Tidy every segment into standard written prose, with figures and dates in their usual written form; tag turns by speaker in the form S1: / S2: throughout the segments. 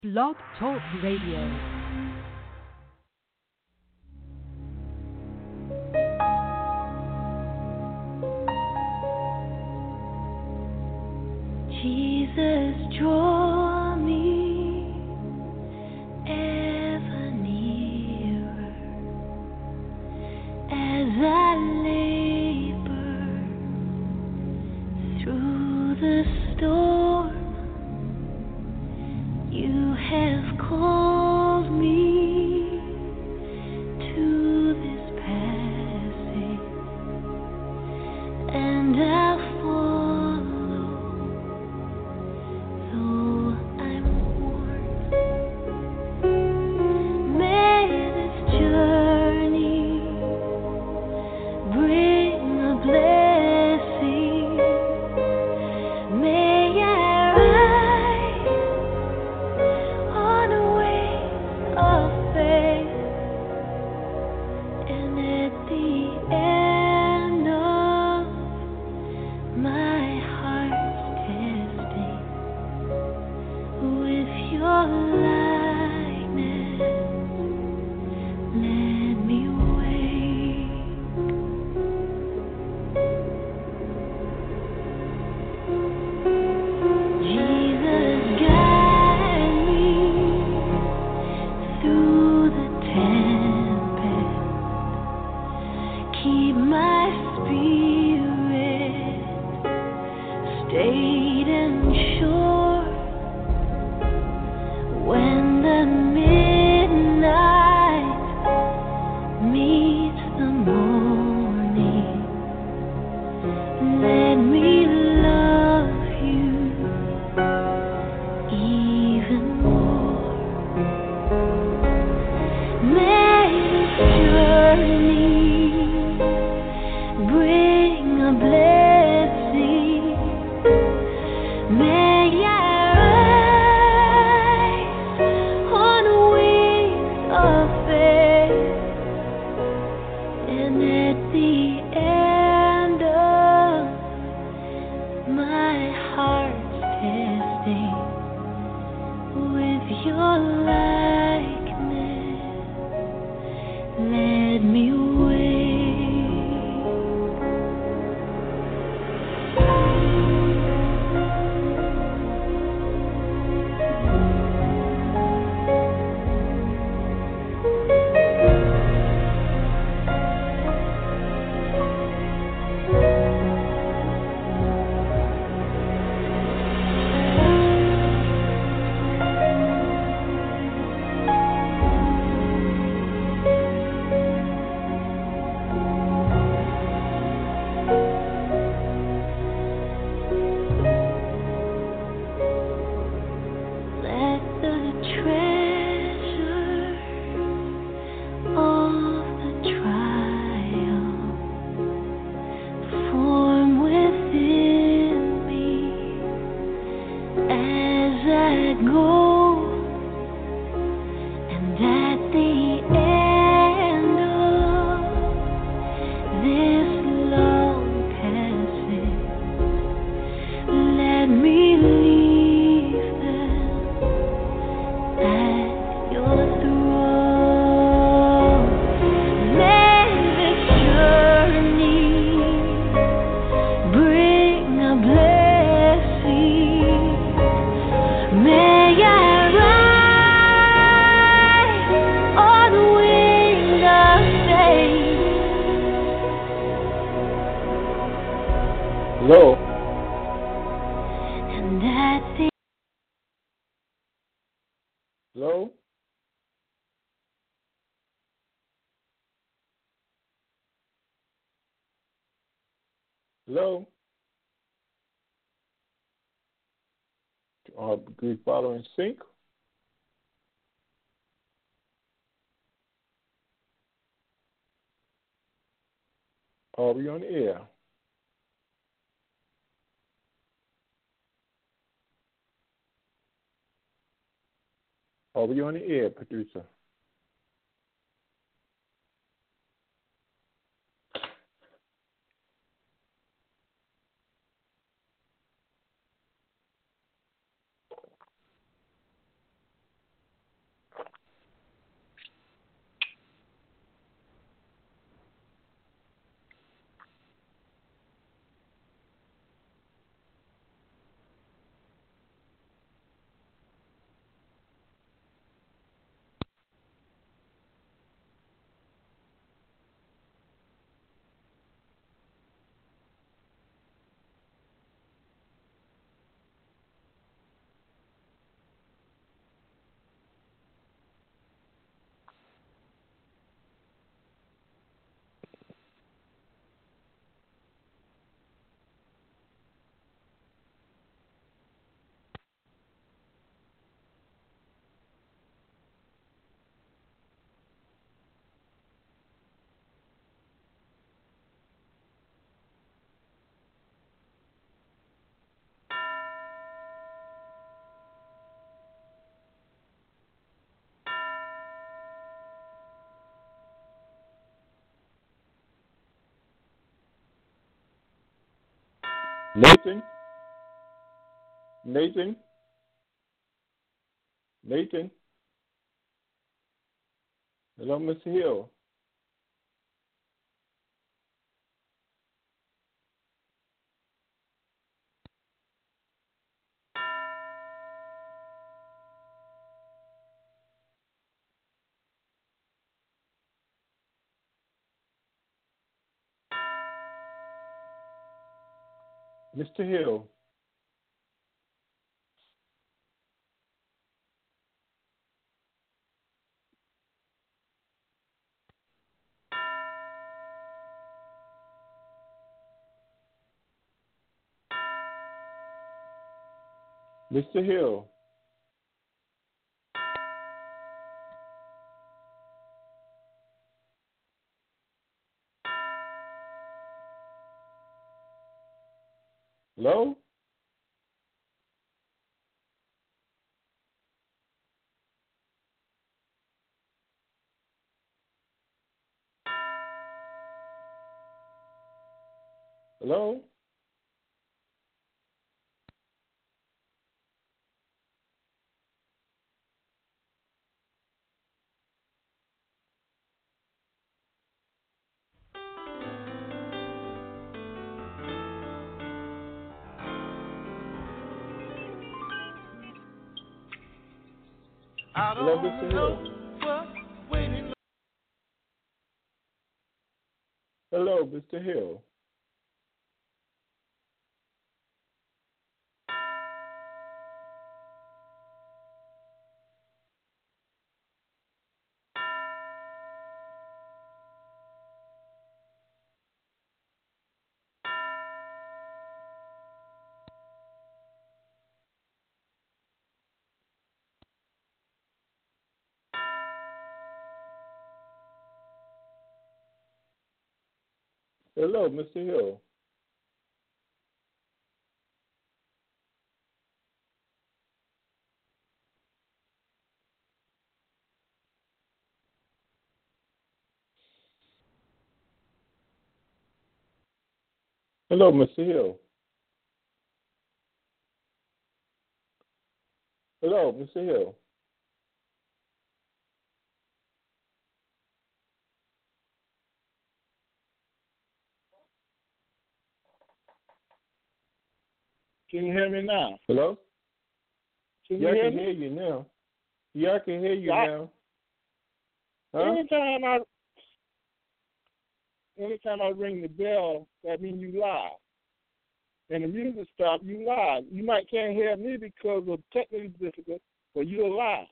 S1: Blog Talk Radio.
S2: Jesus, draw me ever nearer as I labor through the storm. You have called me to this passage, and I'll follow. Though I'm worn, may this journey bring a blessing. May I rise on wings of faith, and at the end of my heart's testing, with your likeness, let me wake. Jesus, guide me through the tempest. Keep my spirit stayed and sure. When the midnight meets the morning, let me love you even more. May this journey bring a blessing. May I rise on wings of faith, and at the end of my heart's testing, with your likeness, let me let the treasure of the trial form within me as I go, and at the end of this long passage, let me leave them at your throne. May this journey bring a blessing. May I rise on wings of faith,
S3: Hello.
S2: and at the
S3: Hello. Hello. Are we following sync? Are we on the air? Are we on the air, producer? Nathan? Nathan? Nathan? Hello, Mr. Hill. Mr. Hill. Mr. Hill. Hello? Hello? Hello, Mr. Hill. Hello, Mr. Hill. Hello, Mr. Hill. Hello, Mr. Hill. Hello, Mr. Hill.
S4: Can you hear me now?
S3: Hello?
S4: Can
S3: Yeah,
S4: you
S3: I
S4: hear
S3: can
S4: me?
S3: hear you now. Yeah, I can hear you
S4: Yeah.
S3: now. Huh?
S4: Anytime I ring the bell, that means you live. And the music stops, you live. You might can't hear me because of technical difficulty, but you're live.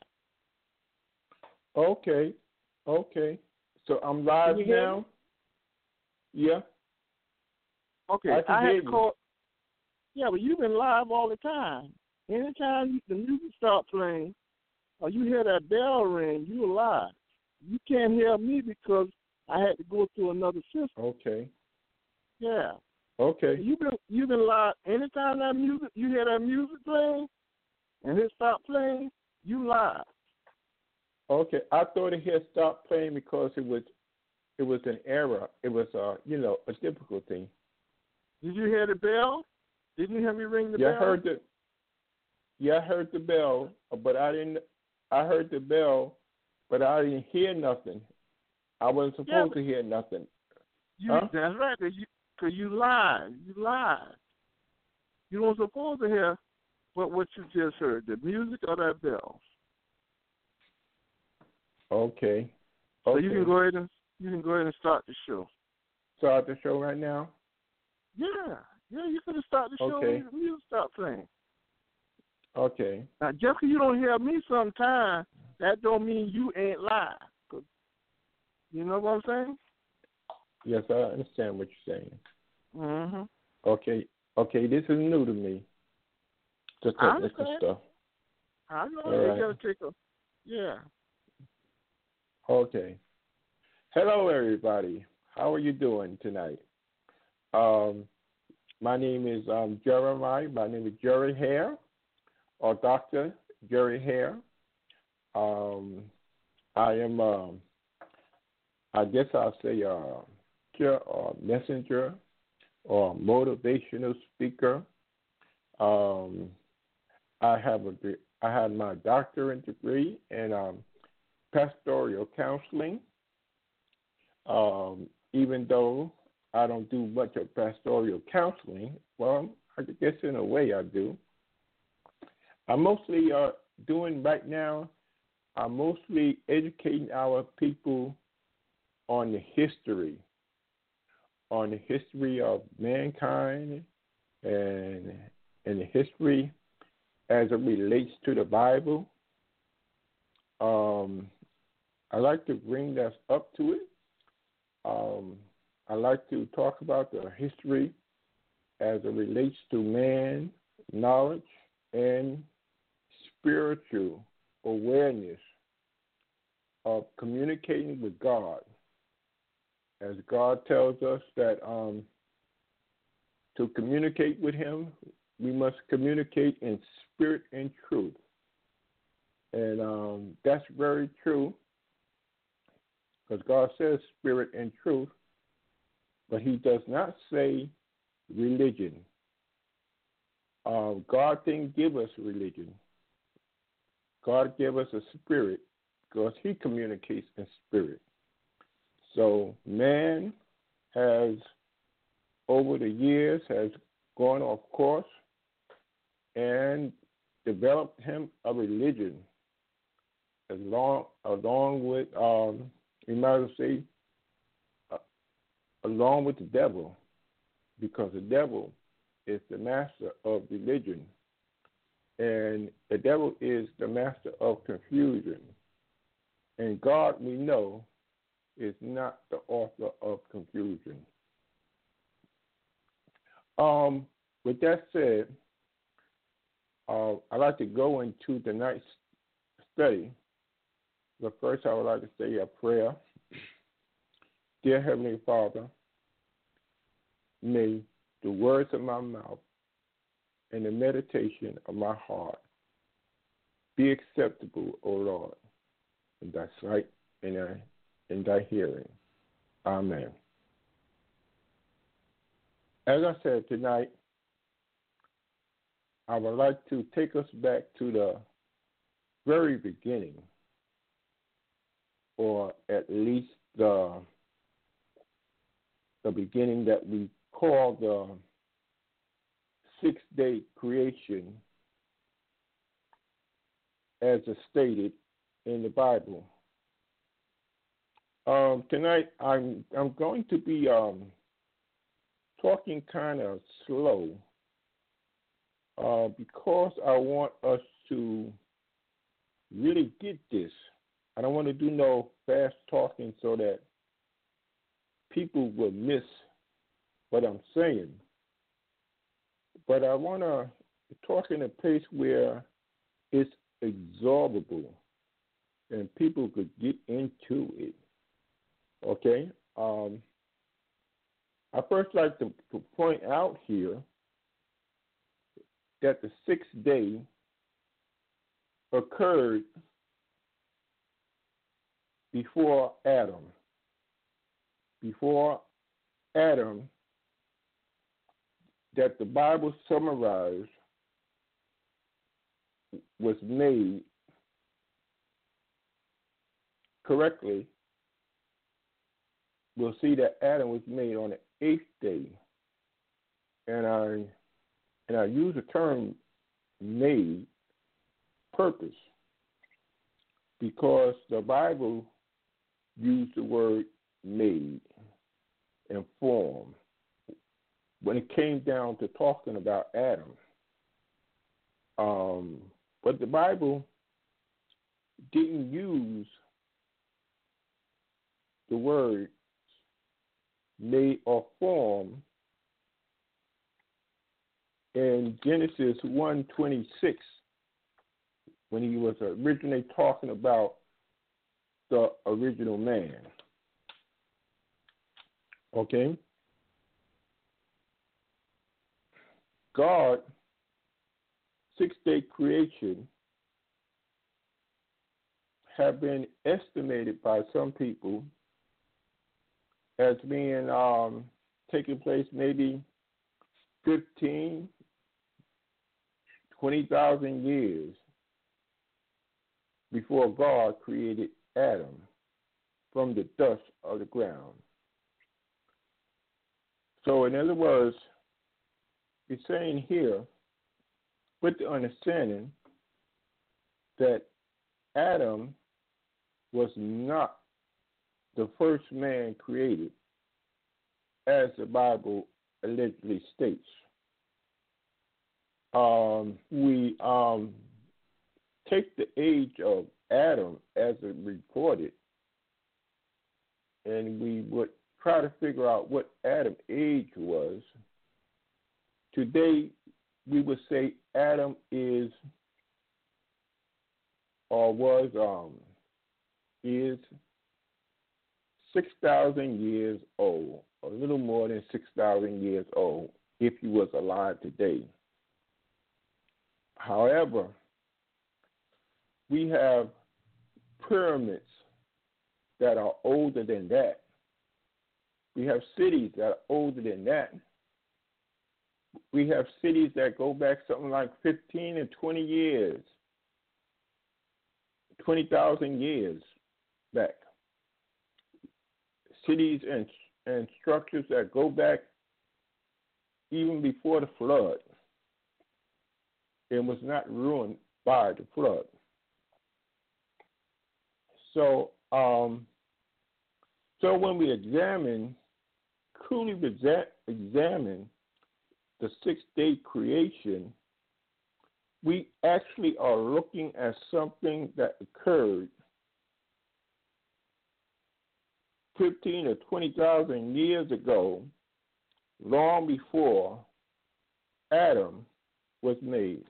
S3: Okay. Okay. So I'm live
S4: Can you hear
S3: now?
S4: me?
S3: Yeah.
S4: Okay,
S3: I can
S4: I
S3: hear
S4: had to
S3: you.
S4: call. Yeah, but you've been live all the time. Anytime the music start playing or you hear that bell ring, you're live. You can't hear me because I had to go through another system.
S3: Okay.
S4: Yeah.
S3: Okay.
S4: You've been live. Anytime that music, you hear that music playing and it stop playing, you live.
S3: Okay. I thought it had stopped playing because it was an error. It was a difficulty.
S4: Did you hear the bell? Didn't you hear me ring the
S3: Yeah,
S4: bell?
S3: I heard the bell, but I heard the bell, but I didn't hear nothing. I wasn't supposed to hear nothing. Huh?
S4: That's right. Cause you live. You live. You weren't supposed to hear what you just heard, the music or that bell.
S3: Okay.
S4: So you can go ahead and start the show.
S3: Start the show right now?
S4: Yeah, you can start the show
S3: Okay.
S4: when the music start playing.
S3: Okay.
S4: Now, just 'cause you don't hear me sometime, that don't mean you ain't live. You know what I'm saying?
S3: Yes, I understand what you're saying.
S4: Mm-hmm.
S3: Okay. Okay, this is new to me. The technical stuff.
S4: I know.
S3: All
S4: You
S3: right.
S4: gotta take a. Yeah.
S3: Okay. Hello, everybody. How are you doing tonight? My name is Jeremiah. My name is Jerry Hare, or Dr. Jerry Hare. I am, I guess I'll say, messenger or motivational speaker. I had my doctorate degree in pastoral counseling. Even though I don't do much of pastoral counseling, well, I guess in a way I do. I'm mostly doing right now. I'm mostly educating our people on the history of mankind and the history as it relates to the Bible. I like to bring that up to it. I like to talk about the history as it relates to man, knowledge, and spiritual awareness of communicating with God. As God tells us that to communicate with Him, we must communicate in spirit and truth. And that's very true, because God says spirit and truth, but He does not say religion. God didn't give us religion. God gave us a spirit because He communicates in spirit. So man has, over the years, has gone off course and developed him a religion, along with, you might say, along with the devil, because the devil is the master of religion, and the devil is the master of confusion. And God, we know, is not the author of confusion. With that said, I'd like to go into tonight's study, but first I would like to say a prayer. Dear Heavenly Father, may the words of my mouth and the meditation of my heart be acceptable, O Lord, in thy sight and in thy hearing. Amen. As I said tonight, I would like to take us back to the very beginning, or at least the beginning that we call the six-day creation, as is stated in the Bible. Tonight, I'm going to be talking kind of slow because I want us to really get this. I don't want to do no fast talking so that people will miss what I'm saying. But I want to talk in a place where it's absorbable and people could get into it. Okay? I first like to point out here that the sixth day occurred before Adam. Before Adam, that the Bible summarized was made correctly, we'll see that Adam was made on the eighth day. And I use the term made purpose because the Bible used the word made and form when it came down to talking about Adam. But the Bible didn't use the word made or form in Genesis 1:26 when he was originally talking about the original man. Okay? God, six-day creation, have been estimated by some people as being taking place maybe 15, 20,000 years before God created Adam from the dust of the ground. So, in other words, it's saying here, with the understanding that Adam was not the first man created, as the Bible allegedly states. We take the age of Adam as it reported, and we would try to figure out what Adam's age was. Today, we would say Adam is or was is 6,000 years old, a little more than 6,000 years old, if he was alive today. However, we have pyramids that are older than that. We have cities that are older than that. We have cities that go back something like 15 and 20 years, 20,000 years back. Cities and structures that go back even before the flood and was not ruined by the flood. So, when we truly examine the six-day creation, we actually are looking at something that occurred 15 or 20,000 years ago, long before Adam was made.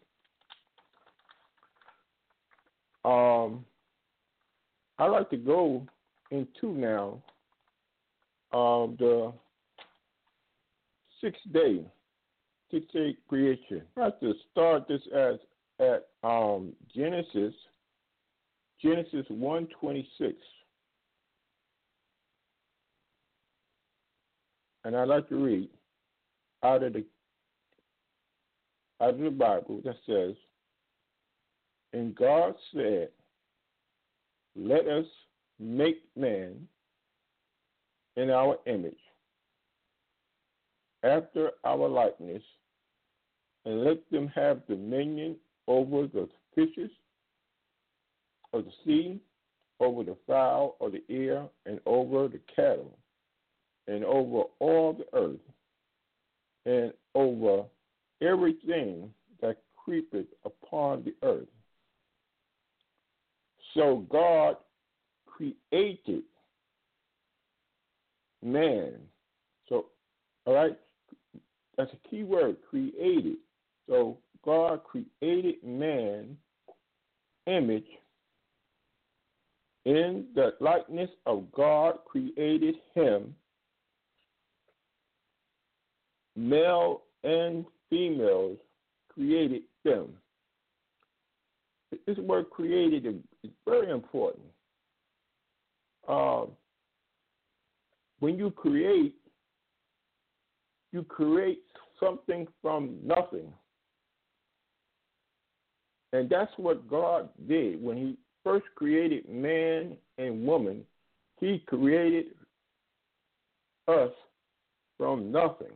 S3: I like to go into now the six-day creation. I like to start this at Genesis 1:26. And I like to read out of the Bible that says, "And God said, let us make man in our image, after our likeness, and let them have dominion over the fishes of the sea, over the fowl of the air, and over the cattle, and over all the earth, and over everything that creepeth upon the earth." So God created man. So, all right, that's a key word, created. So God created man, image, in the likeness of God created him, male and females created them. This word created is very important. When you create something from nothing. And that's what God did. When he first created man and woman, he created us from nothing.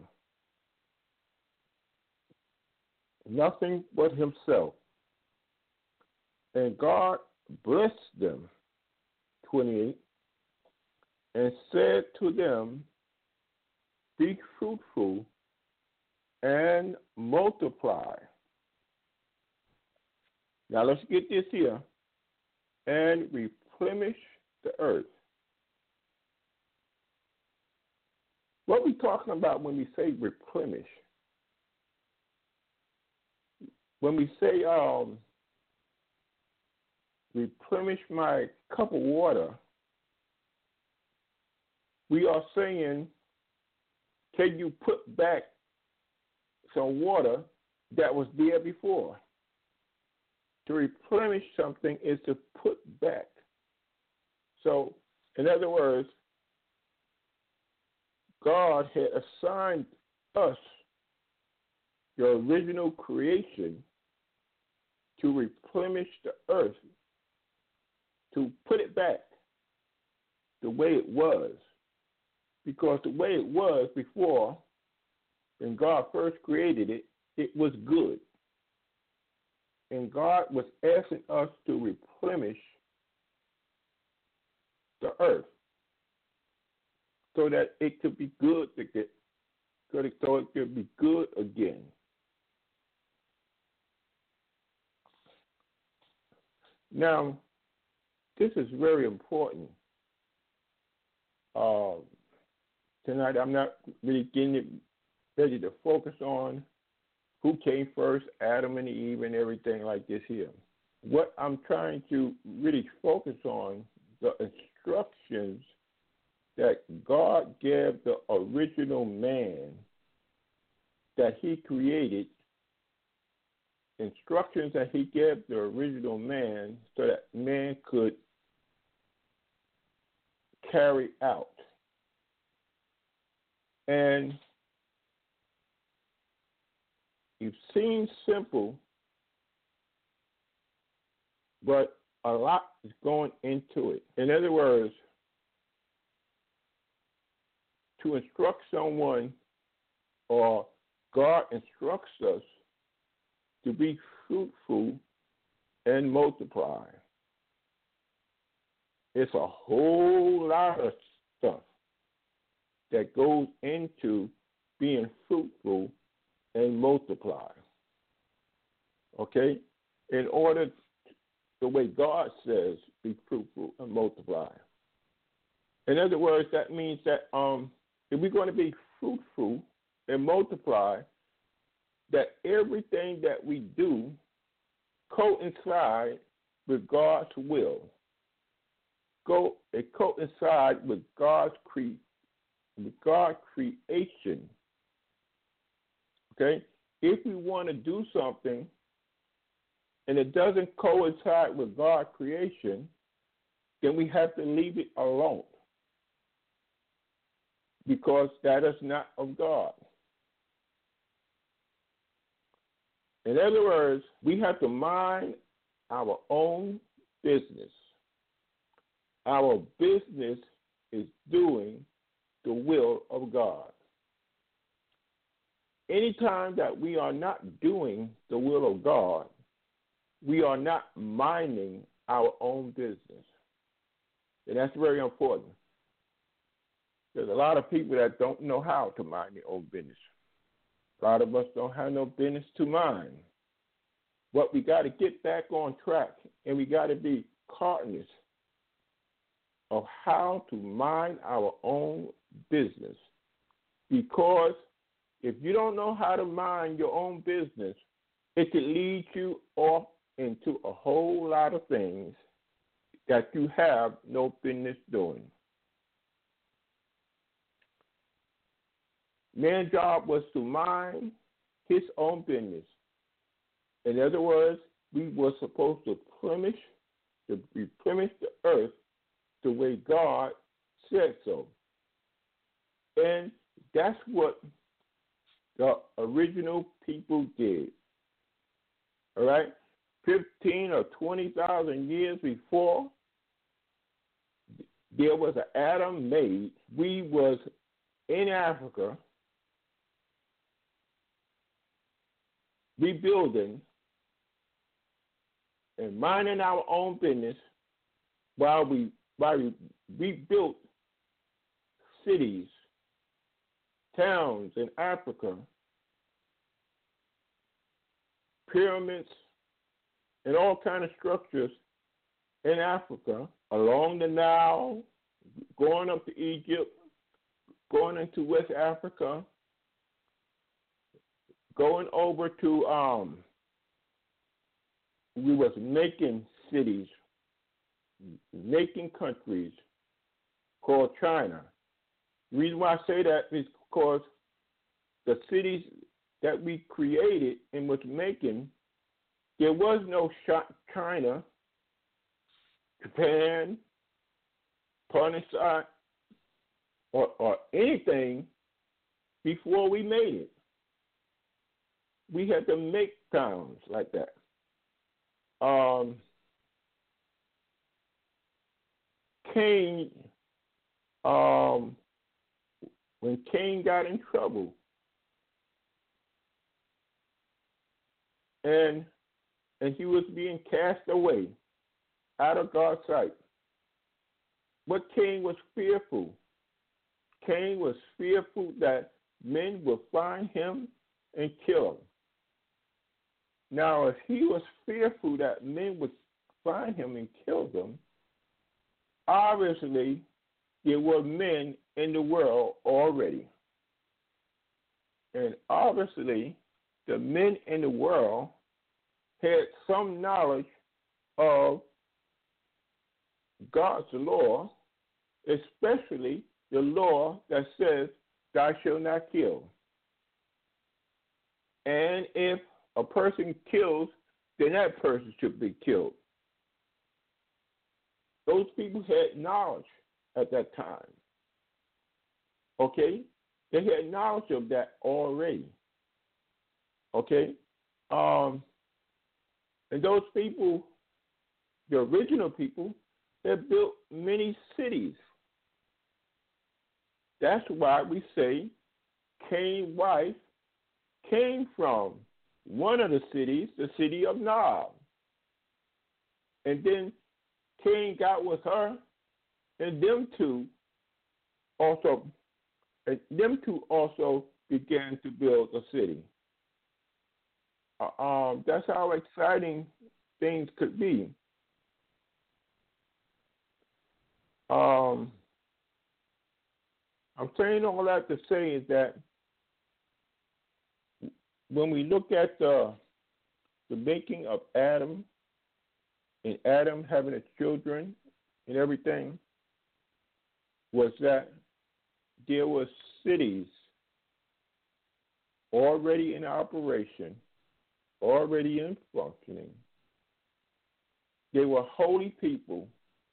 S3: Nothing but himself. And God blessed them, 28, and said to them, "Be fruitful and multiply." Now let's get this here. "And replenish the earth." What are we talking about when we say replenish? When we say replenish my cup of water, we are saying, can you put back some water that was there before? To replenish something is to put back. So, in other words, God had assigned us the original creation to replenish the earth, to put it back the way it was. Because the way it was before, when God first created it, it was good. And God was asking us to replenish the earth so that it could be good again. So it could be good again. Now, this is very important. Tonight, I'm not really getting ready to focus on who came first, Adam and Eve, and everything like this here. What I'm trying to really focus on, the instructions that God gave the original man that he created, instructions that he gave the original man so that man could carry out. And it seems simple, but a lot is going into it. In other words, to instruct someone, or God instructs us to be fruitful and multiply. It's a whole lot of stuff that goes into being fruitful and multiply. Okay? In order, the way God says, be fruitful and multiply. In other words, that means that if we're going to be fruitful and multiply, that everything that we do coincide with God's will. It coincide with God's creation. Okay? If we want to do something and it doesn't coincide with God's creation, then we have to leave it alone, because that is not of God. In other words, we have to mind our own business. Our business is doing the will of God. Anytime that we are not doing the will of God, we are not minding our own business. And that's very important. There's a lot of people that don't know how to mind their own business. A lot of us don't have no business to mind. But we got to get back on track, and we got to be cognizant of how to mind our own business. Because if you don't know how to mind your own business, it could lead you off into a whole lot of things that you have no business doing. Man's job was to mind his own business. In other words, we were supposed to replenish the earth the way God said so. And that's what the original people did. All right? 15 or 20,000 years before there was an Adam made, we was in Africa rebuilding and minding our own business while we rebuilt cities, towns in Africa, pyramids, and all kind of structures in Africa, along the Nile, going up to Egypt, going into West Africa, going over to, we was making cities, making countries called China. The reason why I say that is because the cities that we created and was making, there was no China, Japan, Pakistan, or anything before we made it. we had to make towns like that. Cain, when Cain got in trouble, and he was being cast away out of God's sight, but Cain was fearful. Cain was fearful that men would find him and kill him. Now, if he was fearful that men would find him and kill him, obviously there were men in the world already. And obviously the men in the world had some knowledge of God's law, especially the law that says, thou shalt not kill. And if a person kills, then that person should be killed. Those people had knowledge at that time. Okay? They had knowledge of that already. Okay? And those people, the original people, they built many cities. That's why we say Cain's wife came from one of the cities, the city of Nob. And then Cain got with her, and them two also began to build a city. That's how exciting things could be. I'm saying all that to say is that when we look at the making of Adam, and Adam having his children and everything, was that there were cities already in operation, already in functioning. They were holy people,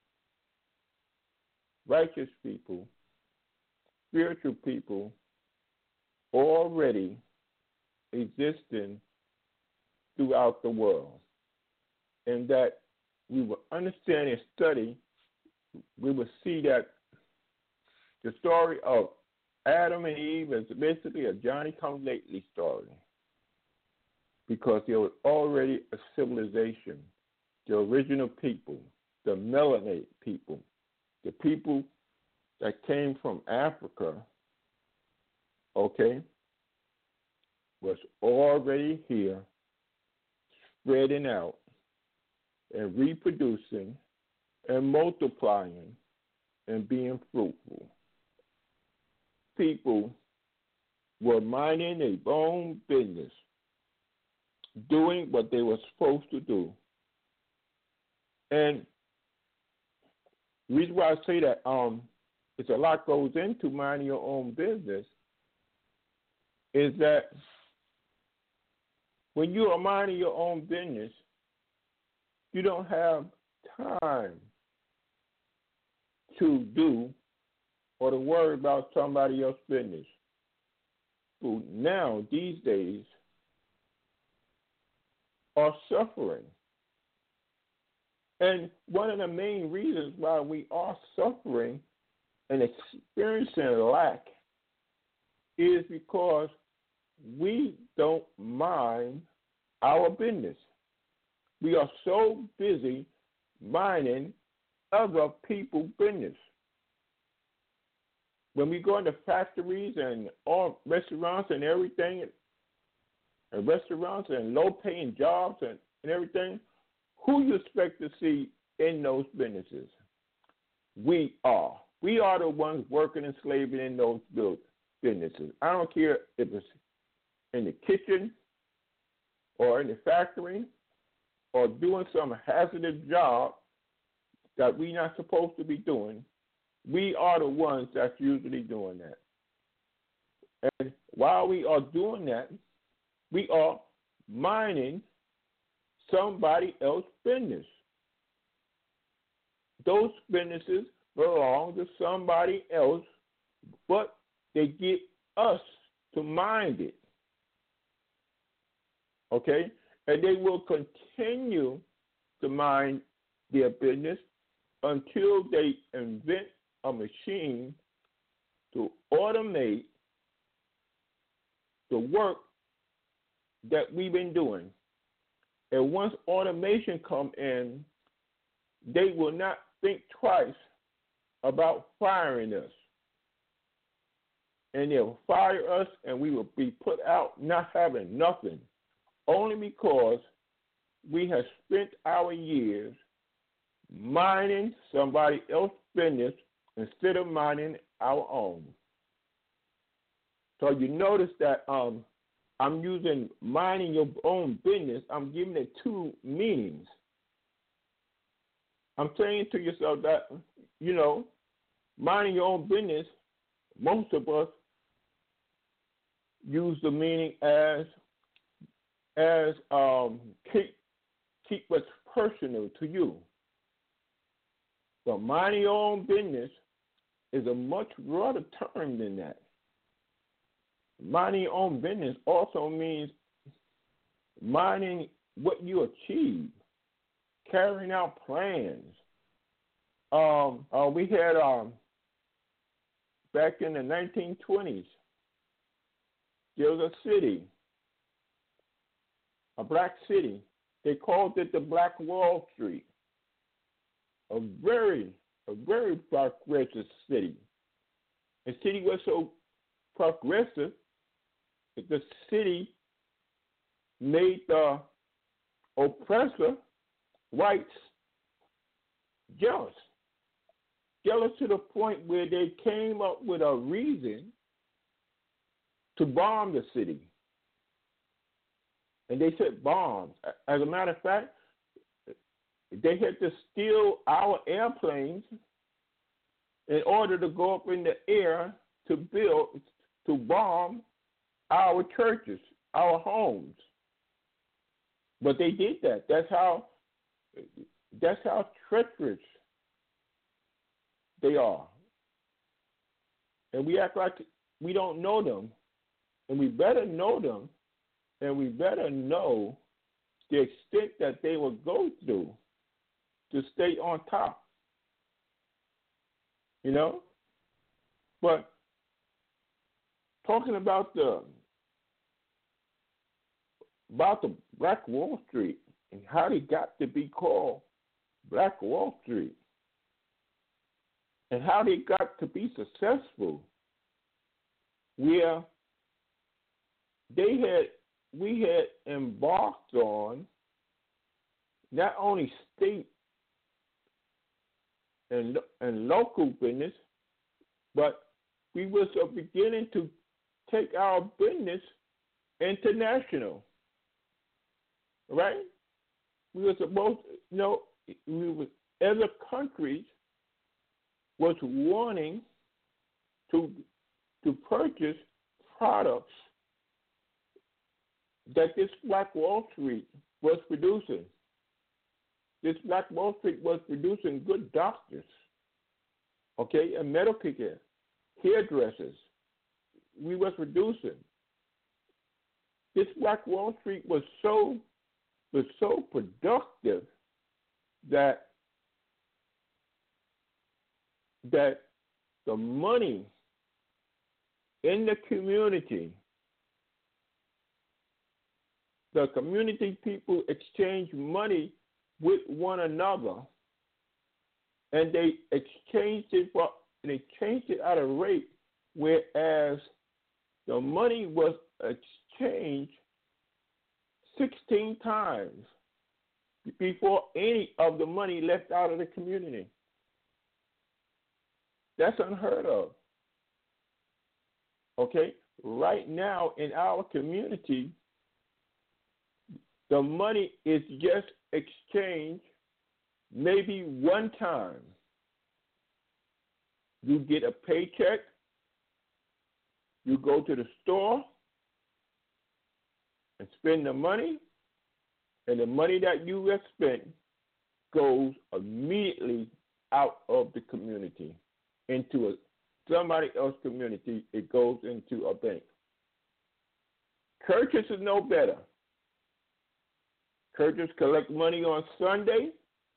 S3: righteous people, spiritual people, already existing throughout the world. And that we will understand and study, we will see that the story of Adam and Eve is basically a Johnny-come-lately story, because there was already a civilization, the original people, the melanated people, the people that came from Africa, okay, was already here, spreading out and reproducing and multiplying and being fruitful. People were minding their own business, doing what they were supposed to do. And the reason why I say that it's a lot goes into minding your own business is that when you are minding your own business, you don't have time to do or to worry about somebody else's business. Who now, these days, are suffering. And one of the main reasons why we are suffering and experiencing lack is because we don't mind our business. We are so busy minding other people's business. When we go into factories and all restaurants and everything, and restaurants and low-paying jobs and everything, who you expect to see in those businesses? We are. We are the ones working and slaving in those businesses. I don't care if it's in the kitchen or in the factory or doing some hazardous job that we're not supposed to be doing. We are the ones that's usually doing that. And while we are doing that, we are minding somebody else's business. Those businesses belong to somebody else, but they get us to mind it. okay? And they will continue to mind their business until they invent a machine to automate the work that we've been doing. And once automation come in, they will not think twice about firing us. And they'll fire us, and we will be put out not having nothing, only because we have spent our years minding somebody else's business instead of minding our own. So you notice that I'm using minding your own business. I'm giving it two meanings. I'm saying to yourself that, minding your own business, most of us use the meaning as keep what's personal to you. But minding your own business is a much broader term than that. Minding your own business also means minding what you achieve, carrying out plans. We had back in the 1920s, there was a city, a black city. They called it the Black Wall Street. A very progressive city. The city was so progressive that the city made the oppressor, whites, jealous to the point where they came up with a reason to bomb the city. And they said bombs. As a matter of fact, they had to steal our airplanes in order to go up in the air to bomb our churches, our homes. But they did that. That's how treacherous they are. And we act like we don't know them. And we better know them. And we better know the extent that they will go through to stay on top. But talking about the Black Wall Street and how they got to be called Black Wall Street and how they got to be successful, where we had embarked on not only state and local business, but we were beginning to take our business international, right? We were supposed, other countries was wanting to purchase products that this Black Wall Street was producing. This Black Wall Street was producing good doctors, and medical care, hairdressers. We was producing. This Black Wall Street was so productive that the money in the community, the community people exchange money with one another, and they changed it at a rate, whereas the money was exchanged 16 times before any of the money left out of the community. That's unheard of. Right now in our community, the money is just exchanged maybe one time. You get a paycheck, you go to the store and spend the money, and the money that you have spent goes immediately out of the community into somebody else's community. It goes into a bank. Churches is no better. Churches collect money on Sunday.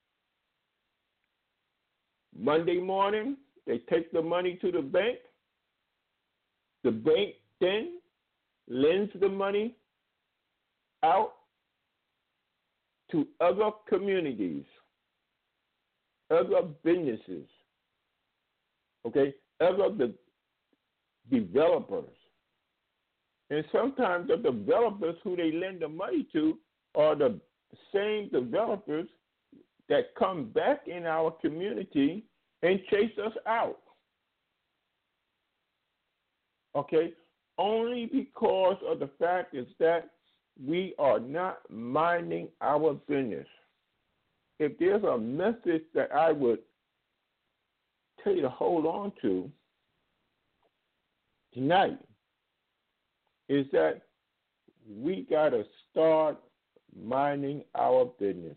S3: Monday morning, they take the money to the bank. The bank then lends the money out to other communities, other businesses, okay, other developers. And sometimes the developers who they lend the money to are the same developers that come back in our community and chase us out. Okay? Only because of the fact is that we are not minding our business. If there's a message that I would tell you to hold on to tonight, is that we got to start minding our business.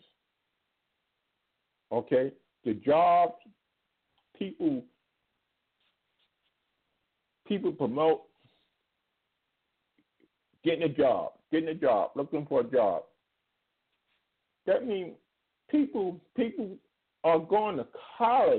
S3: Okay? The jobs, people promote getting a job, looking for a job. That means people are going to college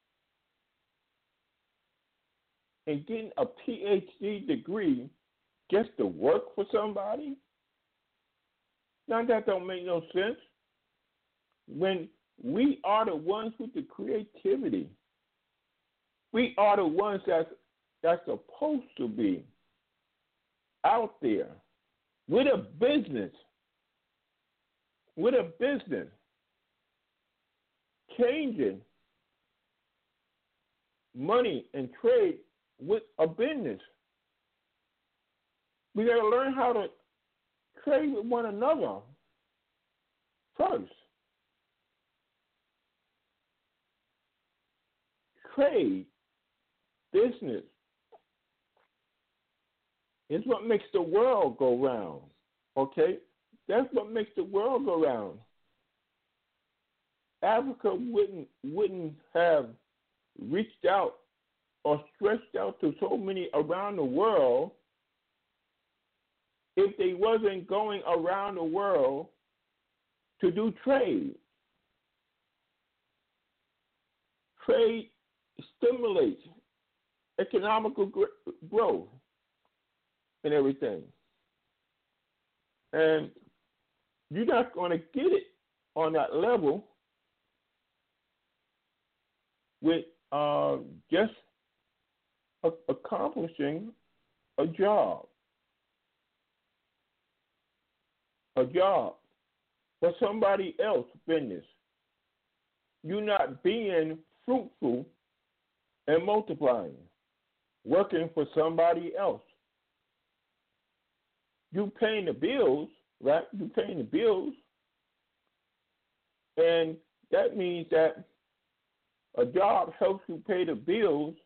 S3: and getting a PhD degree just to work for somebody? Now that don't make no sense. When we are the ones with the creativity, we are the ones that's supposed to be out there with a business, changing money and trade with a business. We got to learn how to trade with one another first. Trade, business, is what makes the world go round. Okay? That's what makes the world go round. Africa wouldn't have reached out or stretched out to so many around the world if they wasn't going around the world to do trade. Trade stimulates economical growth and everything. And you're not going to get it on that level with just accomplishing a job for somebody else's business. You're not being fruitful and multiplying, working for somebody else. You paying the bills, right? You paying the bills, and that means that a job helps you pay the bills.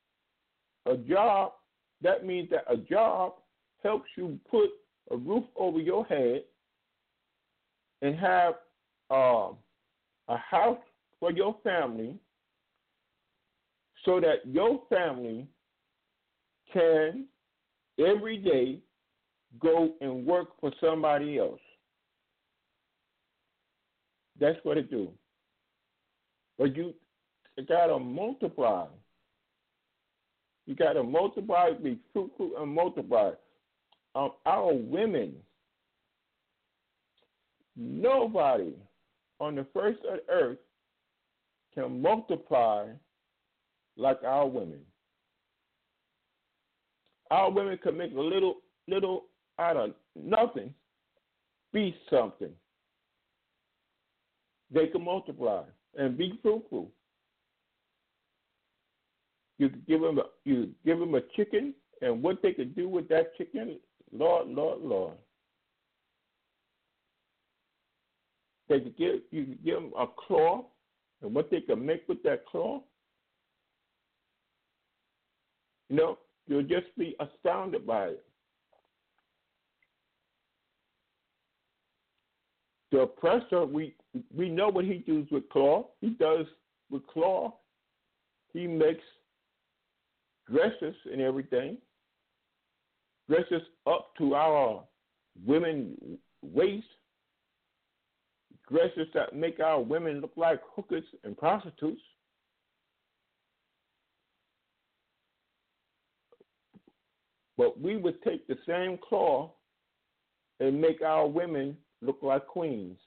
S3: That means that a job helps you put a roof over your head and have a house for your family so that your family can every day go and work for somebody else. That's what it do. But you got to multiply. You got to multiply, be fruitful and multiply. Our women, nobody on the face of the earth can multiply like our women. Our women can make a little out of nothing, be something. They can multiply and be fruitful. You give them a chicken, and what they could do with that chicken, Lord. You could give them a claw, and what they can make with that claw. You'll just be astounded by it. The oppressor, we know what he does with claw. He does with claw. He makes dresses and everything. Dresses up to our women's waist. dresses that make our women look like hookers and prostitutes. But we would take the same cloth and make our women look like queens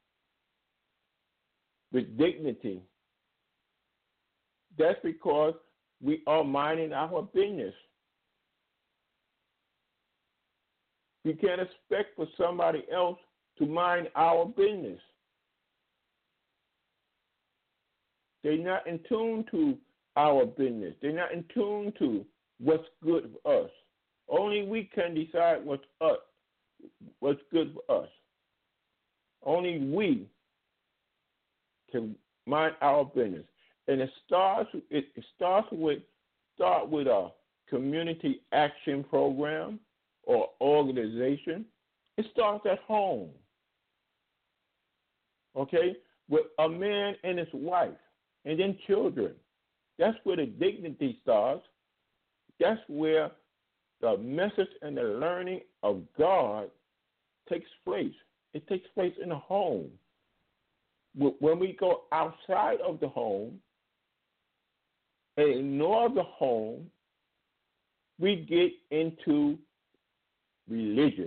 S3: with dignity. That's because we are minding our business. We can't expect for somebody else to mind our business. They're not in tune to our business. They're not in tune to what's good for us. Only we can decide what's good for us. Only we can mind our business. And it starts with a community action program or organization. It starts at home. Okay? With a man and his wife, and then children. That's where the dignity starts. That's where the message and the learning of God takes place. It takes place in the home. When we go outside of the home and ignore the home, we get into religion.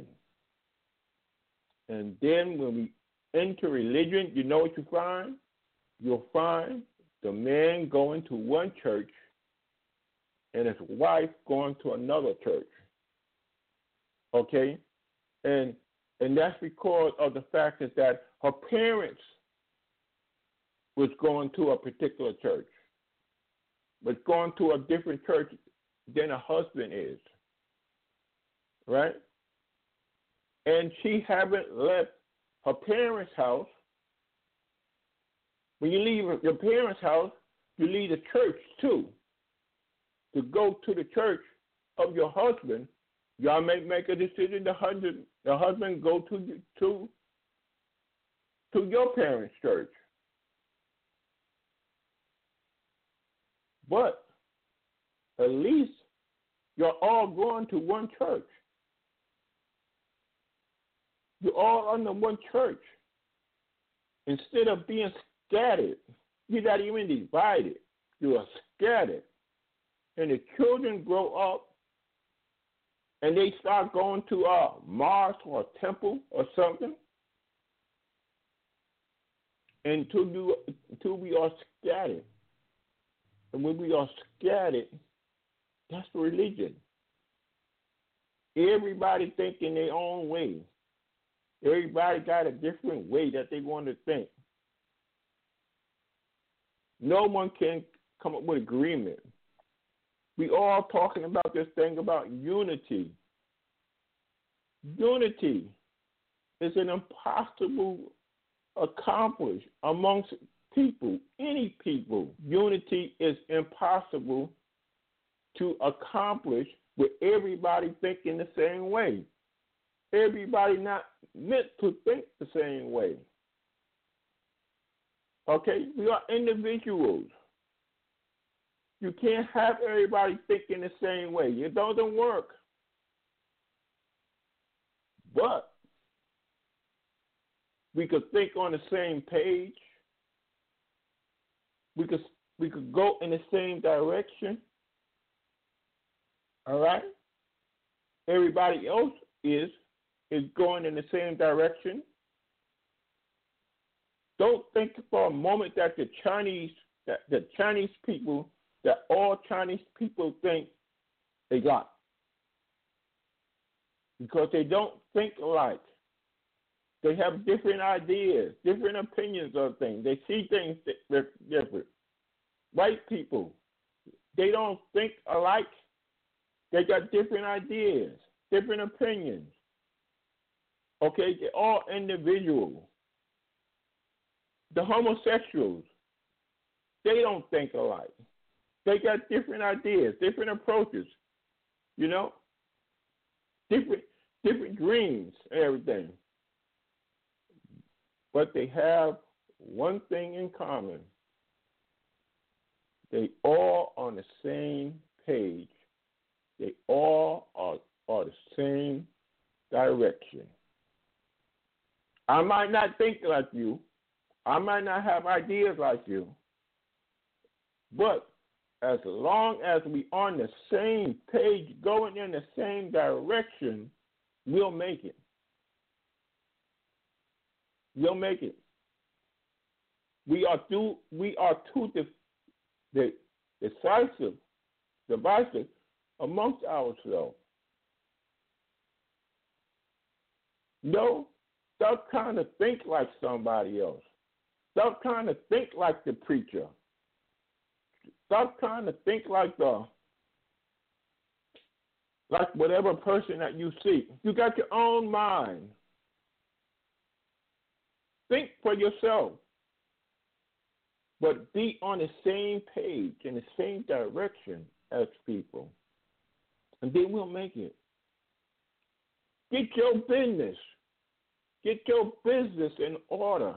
S3: And then when we enter religion, you know what you find? You'll find the man going to one church and his wife going to another church. Okay? And that's because of the fact that her parents was going to a particular church, but going to a different church than her husband is. Right? And she haven't left her parents' house. When you leave your parents' house, you leave the church too. To go to the church of your husband, y'all may make a decision. The husband go to your parents' church. But at least you're all going to one church. You're all under one church. Instead of being scattered, you're not even divided. You are scattered. And the children grow up and they start going to a mosque or a temple or something until we are scattered. And when we are scattered, that's religion. Everybody thinking their own way. Everybody got a different way that they want to think. No one can come up with agreement. We all talking about this thing about unity. Unity is an impossible accomplish amongst people, any people. Unity is impossible to accomplish with everybody thinking the same way. Everybody not meant to think the same way. Okay? We are individuals. You can't have everybody thinking the same way. It doesn't work. But we could think on the same page. We could go in the same direction. All right? Everybody else is going in the same direction. Don't think for a moment that the Chinese people, that all Chinese people think they got. Because they don't think alike. They have different ideas, different opinions of things. They see things different. White people, they don't think alike. They got different ideas, different opinions. Okay, they're all individual. The homosexuals, they don't think alike. They got different ideas, different approaches, you know, different dreams and everything. But they have one thing in common. They all on the same page. They all are the same direction. I might not think like you. I might not have ideas like you. But as long as we on the same page, going in the same direction, we'll make it. We'll make it. We are too divisive amongst ourselves. No, stop trying to think like somebody else. Stop trying to think like the preacher. Stop trying to think like whatever person that you see. You got your own mind. Think for yourself. But be on the same page, in the same direction as people. And then we'll make it. Get your business. Get your business in order.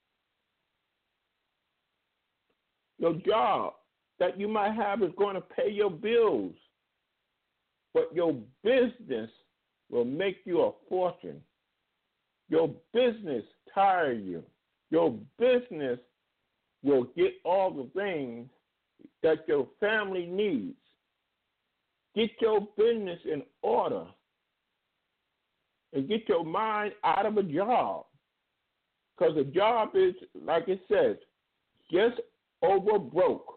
S3: Your job that you might have is going to pay your bills, but your business will make you a fortune. Your business tire you. Your business will get all the things that your family needs. Get your business in order and get your mind out of a job, because a job is, like it says, just over broke.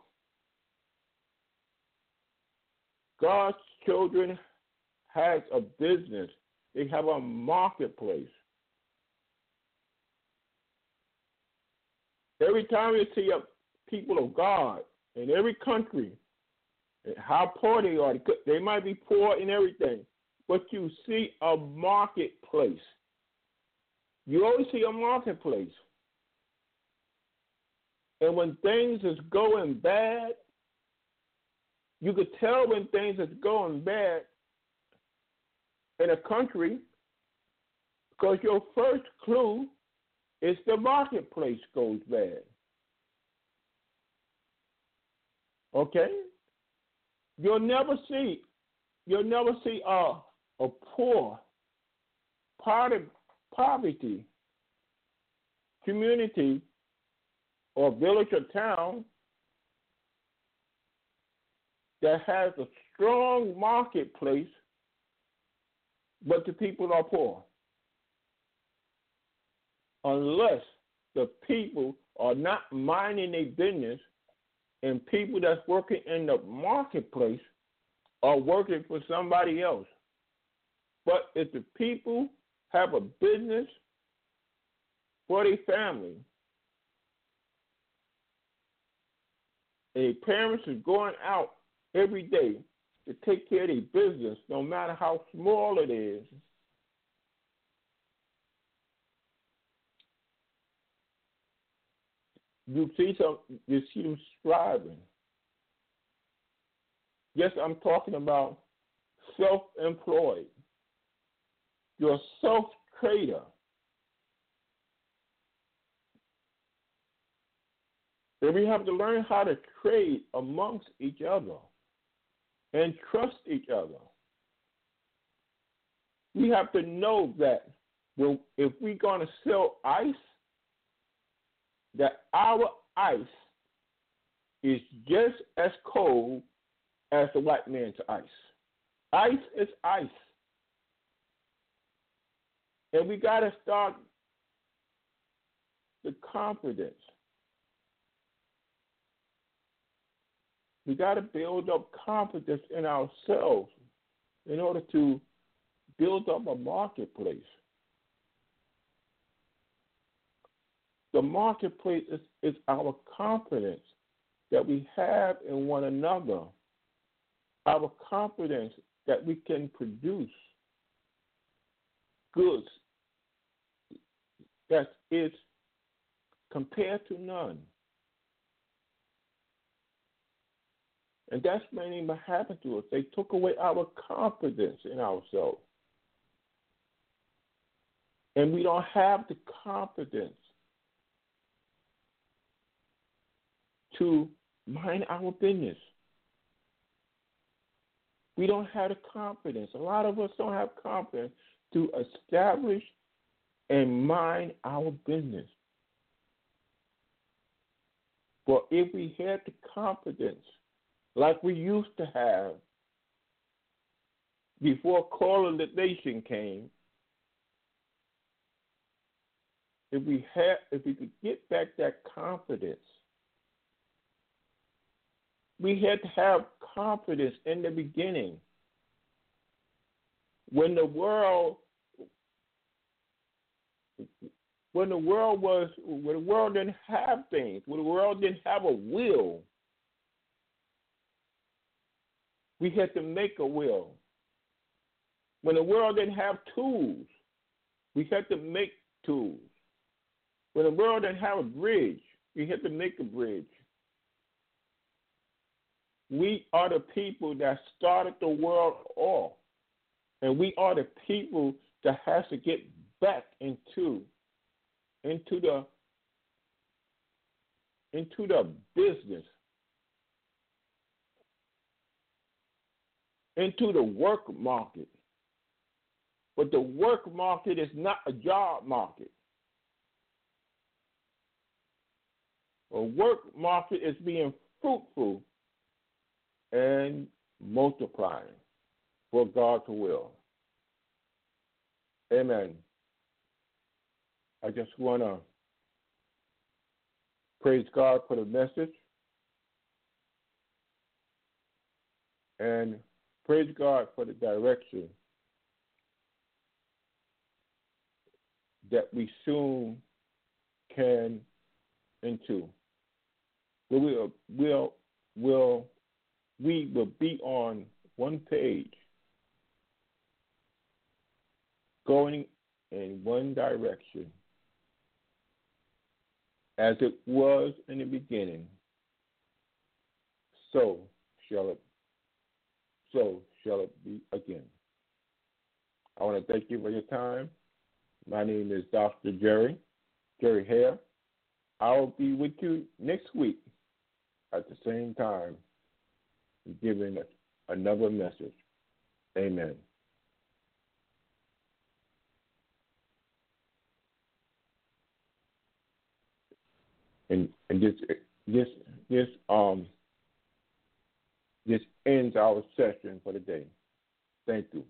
S3: God's children has a business. They have a marketplace. Every time you see a people of God in every country, how poor they are, they might be poor in everything, but you see a marketplace. You always see a marketplace. And when things is going bad, you could tell when things is going bad in a country, because your first clue is the marketplace goes bad. Okay? You'll never see a poor, poverty community or village or town that has a strong marketplace, but the people are poor. Unless the people are not minding their business and people that's working in the marketplace are working for somebody else. But if the people have a business for their family, and their parents are going out every day to take care of their business, no matter how small it is, you see them striving. Yes, I'm talking about self-employed. You're a self-trader. And we have to learn how to trade amongst each other and trust each other. We have to know that if we're going to sell ice, that our ice is just as cold as the white man's ice. Ice is ice. And we got to start the confidence. We got to build up confidence in ourselves in order to build up a marketplace. The marketplace is our confidence that we have in one another, our confidence that we can produce goods that is compared to none. And that's mainly what happened to us. They took away our confidence in ourselves. And we don't have the confidence to mind our business. We don't have the confidence. A lot of us don't have confidence to establish and mind our business. For if we had the confidence like we used to have before colonization came, if we could get back that confidence, we had to have confidence in the beginning. When the world didn't have things, when the world didn't have a will, we had to make a will. When the world didn't have tools, we had to make tools. When the world didn't have a bridge, we had to make a bridge. We are the people that started the world off, and we are the people that has to get back into the business, into the work market. But the work market is not a job market. A work market is being fruitful and multiplying for God's will. Amen. I just want to praise God for the message and praise God for the direction that we soon can into. We will be on one page, going in one direction, as it was in the beginning. So shall it be again. I want to thank you for your time. My name is Dr. Jerry Hare. I'll be with you next week at the same time, giving another message. Amen. And this ends our session for the day. Thank you.